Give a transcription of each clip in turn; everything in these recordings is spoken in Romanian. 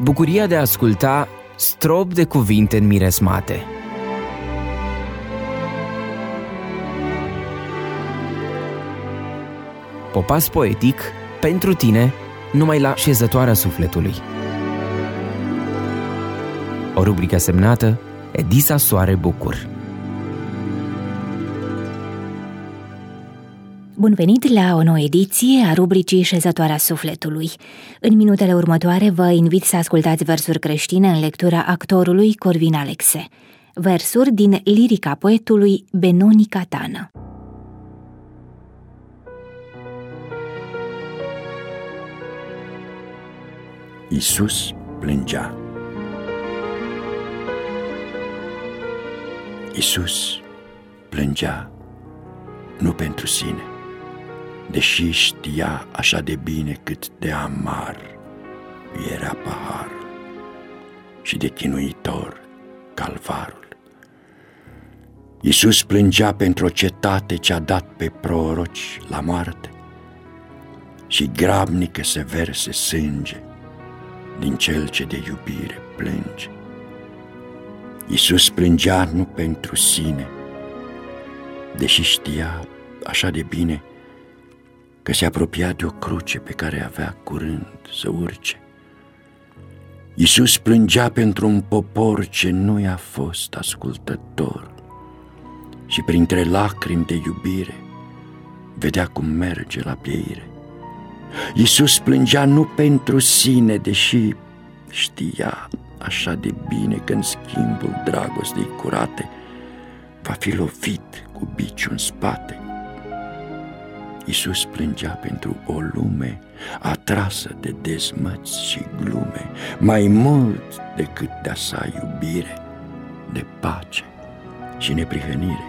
Bucuria de a asculta strop de cuvinte înmiresmate. Popas poetic pentru tine, numai la Șezătoarea Sufletului. O rubrică semnată Edisa Soare Bucur. Bun venit la o nouă ediție a rubricii Șezătoarea Sufletului. În minutele următoare vă invit să ascultați versuri creștine în lectura actorului Corvin Alexe. Versuri din lirica poetului Benoni Catană. Iisus plângea. Iisus plângea nu pentru sine, deși știa așa de bine cât de amar era paharul și de chinuitor calvarul. Iisus plângea pentru o cetate ce-a dat pe proroci la moarte și grabnică să verse sânge din cel ce de iubire plânge. Iisus plângea nu pentru sine, deși știa așa de bine că se apropia de o cruce pe care avea curând să urce. Iisus plângea pentru un popor ce nu i-a fost ascultător și printre lacrimi de iubire vedea cum merge la pieire. Iisus plângea nu pentru sine, deși știa așa de bine că în schimbul dragostei curate va fi lovit cu biciul în spate. Iisus plângea pentru o lume atrasă de dezmăți și glume, mai mult decât de-a sa iubire, de pace și neprihănire.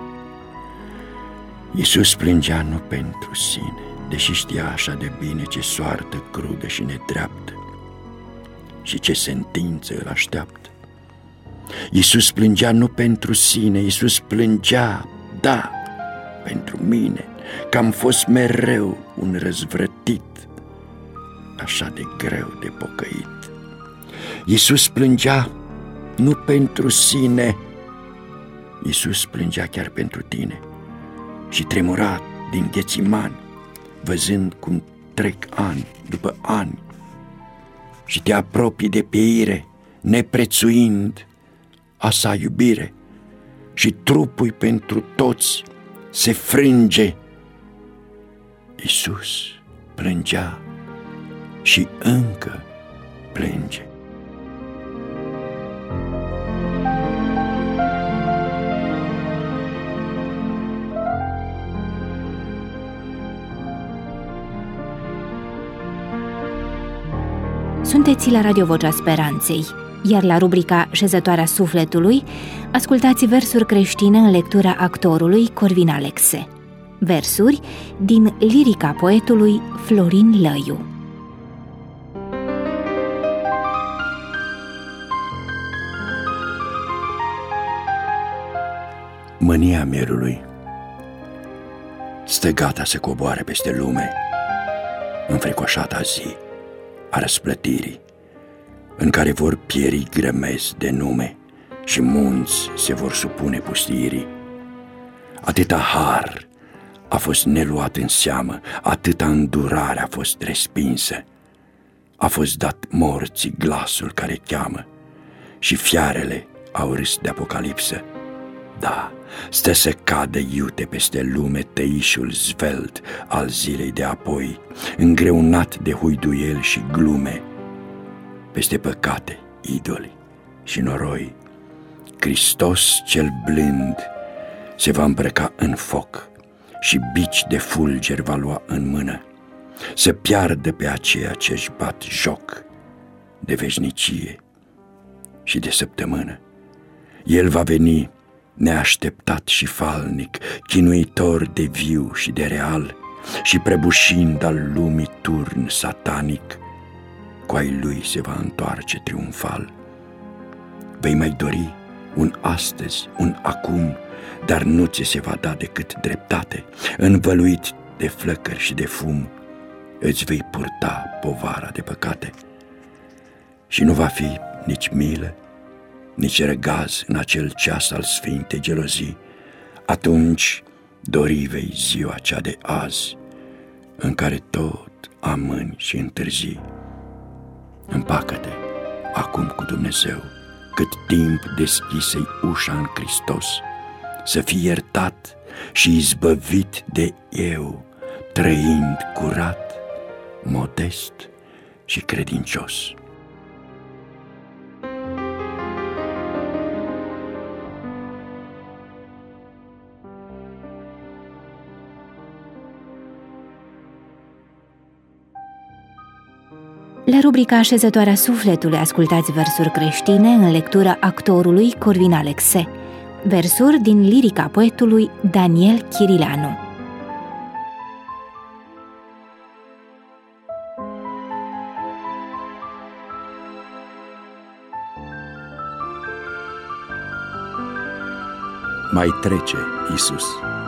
Iisus plângea nu pentru sine, deși știa așa de bine ce soartă crudă și nedreaptă și ce sentință îl așteaptă. Iisus plângea nu pentru sine, Iisus plângea, da, pentru mine, că am fost mereu un răzvrătit, așa de greu de pocăit. Iisus plângea nu pentru sine, Iisus plângea chiar pentru tine și tremura din Ghețiman, văzând cum trec ani după ani și te apropii de pieire, neprețuind a sa iubire, și trupul pentru toți se frânge. Iisus plângea și încă plânge. Sunteți la Radio Vocea Speranței, iar la rubrica Șezătoarea Sufletului ascultați versuri creștine în lectura actorului Corvin Alexe. Versuri din lirica poetului Florin Lăiu. Mânia mierului stă gata să coboare peste lume, înfricoșata zi a răsplătirii, în care vor pieri grămezi de nume și munți se vor supune pustiirii. Atâta har a fost neluat în seamă, atâta îndurare a fost respinsă. A fost dat morții glasul care cheamă și fiarele au râs de apocalipsă. Da, stă să cadă iute peste lume tăișul zvelt al zilei de apoi, îngreunat de huiduieli și glume, peste păcate, idoli și noroi. Hristos cel blând se va îmbrăca în foc și bici de fulger va lua în mână, să piardă pe aceia ce-și bat joc de veșnicie și de săptămână. El va veni neașteptat și falnic, chinuitor de viu și de real, și prăbușind al lumii turn satanic, cu ai lui se va întoarce triumfal. Vei mai dori un astăzi, un acum, dar nu ți se va da decât dreptate. Învăluit de flăcări și de fum, îți vei purta povara de păcate. și nu va fi nici milă, nici răgaz în acel ceas al sfintei gelozii. Atunci dori vei ziua cea de azi, în care tot amâni și întârzi. Împacă-te acum cu Dumnezeu, cât timp deschise-i ușa în Hristos, să fii iertat și izbăvit de eu, trăind curat, modest și credincios. La rubrica Așezătoarea sufletului ascultați versuri creștine în lectura actorului Corvin Alexe. Versuri din lirica poetului Daniel Chirileanu. Mai trece Iisus.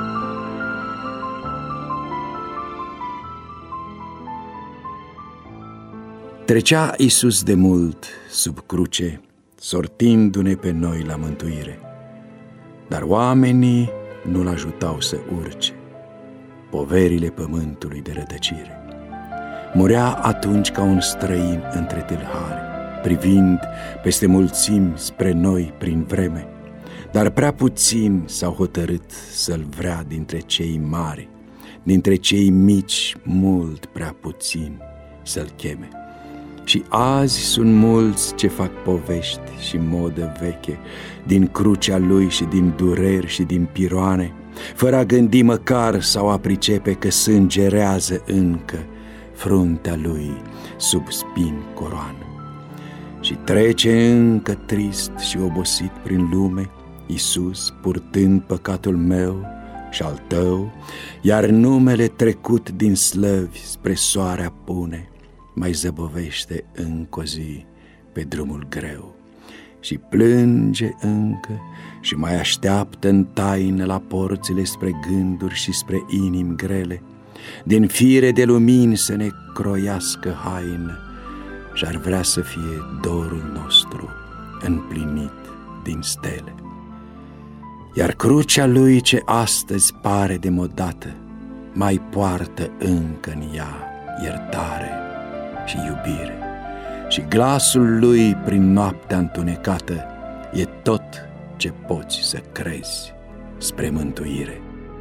Trecea Iisus de mult sub cruce, sortindu-ne pe noi la mântuire, dar oamenii nu-l ajutau să urce poverile pământului de rătăcire. Murea atunci ca un străin între tâlhari, privind peste mulțimi spre noi prin vreme, dar prea puțini s-au hotărât să-l vrea dintre cei mari, dintre cei mici mult prea puțini să-l cheme. Și azi sunt mulți ce fac povești și modă veche din crucea lui și din dureri și din piroane, fără a gândi măcar sau a pricepe că sângerează încă fruntea lui sub spin coroană. Și trece încă trist și obosit prin lume Iisus, purtând păcatul meu și al tău, iar numele trecut din slăvi spre soare apune, mai zăbovește încă o zi pe drumul greu. Și plânge încă și mai așteaptă în taină la porțile spre gânduri și spre inimi grele, din fire de lumini să ne croiască haină, și-ar vrea să fie dorul nostru împlinit din stele. Iar crucea lui ce astăzi pare demodată, mai poartă încă în ea iertare și iubire, și glasul lui prin noaptea întunecată e tot ce poți să crezi spre mântuire.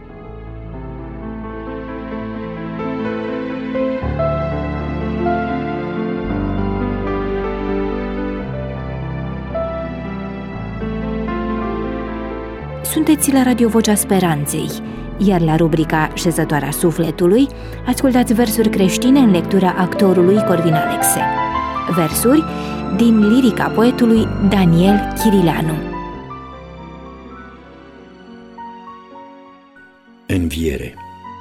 Sunteți la Radio Vocea Speranței, iar la rubrica Șezătoarea sufletului ascultați versuri creștine în lectura actorului Corvin Alexe. Versuri din lirica poetului Daniel Chirileanu. Înviere.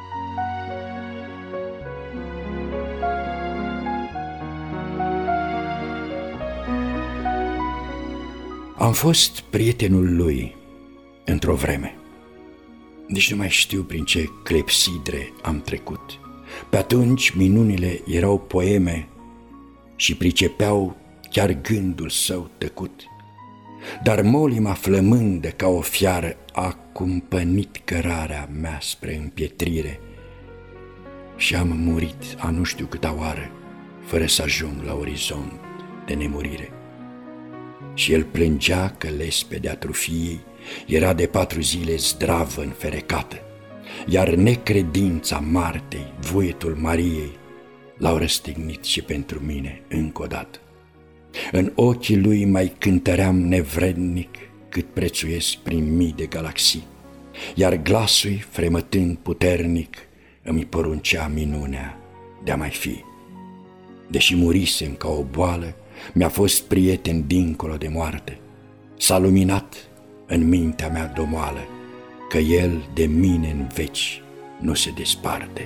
Am fost prietenul lui într-o vreme. Nici nu mai știu prin ce clepsidre am trecut. Pe atunci minunile erau poeme și pricepeau chiar gândul său tăcut. Dar molima flămândă ca o fiară a cumpănit cărarea mea spre împietrire și am murit a nu știu câta oară, fără să ajung la orizont de nemurire. Și el plângea că lespedea trufiei era de 4 zile zdravă înferecată, iar necredința Martei, vuietul Mariei, l-au răstignit și pentru mine încă o dată. În ochii lui mai cântăream nevrednic cât prețuiesc prin mii de galaxii, iar glasul, fremătând puternic, îmi poruncea minunea de a mai fi. Deși murisem ca o boală, mi-a fost prieten dincolo de moarte. S-a luminat în mintea mea domoală că el de mine în veci nu se desparte.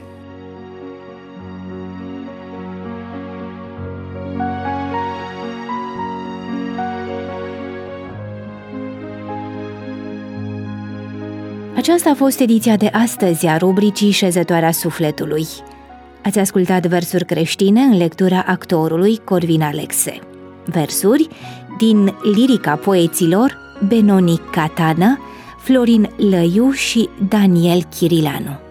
Aceasta a fost ediția de astăzi a rubricii Șezătoarea sufletului. Ați ascultat versuri creștine în lectura actorului Corvin Alexe. Versuri din Lirica poeților Benoni Catană, Florin Lăiu și Daniel Chirilanu.